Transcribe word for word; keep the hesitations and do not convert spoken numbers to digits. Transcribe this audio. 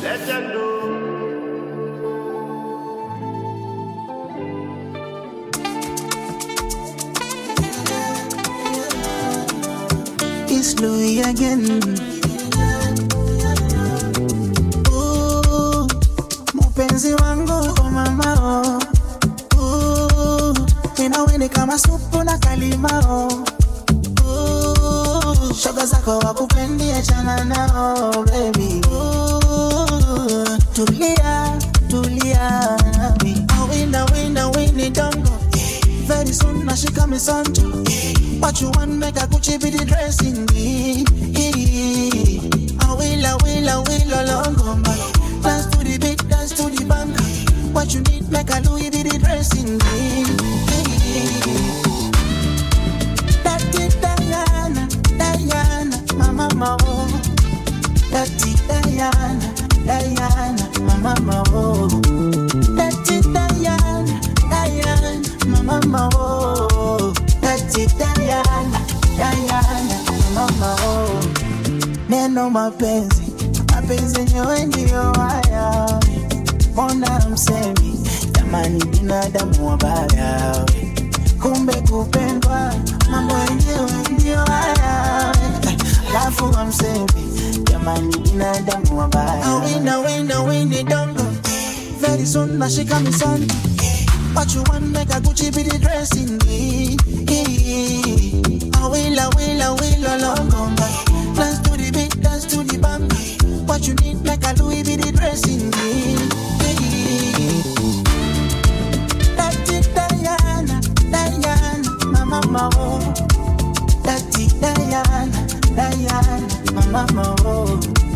Let them know. It's Louis again. Ooh, mupenzi wangu oh mama oh. Ooh, ninaweni kama supu na kalima oh. Ooh, shoga zako wakupendi achana nao baby. Ooh, tulia, tulia nami. Awinda, winda, winnie dongo. Very soon na shika misonto. What you want make a Gucci be the dressing me. I will, I will, I will along man. Dance to the beat, dance to the bang. What you need make a Louis be the dressing me. Daddy Diana, Diana, mama mama. Daddy Diana, Diana, mama mama. Daddy Diana, Diana, mama mama. Daddy Diana, Diana, mama oh. Neno mapenzi, mapenzi nyewe ndio haya. Mbona msemi, jamani binadamu wabaya. Kumbe kupendwa, mambo yenyewe ndio haya. Alafu msemi, jamani binadamu wabaya. Awina, wina, wini dongo. Very soon nashika misani. What you want make a Gucci be the dressing me. I will, I will, I will along on back. Dance to the beat, dance to the bang. What you need make a Louis be the dressing me. Daddy Diana, Diana, mama mama. Daddy Diana, Diana, mama mama.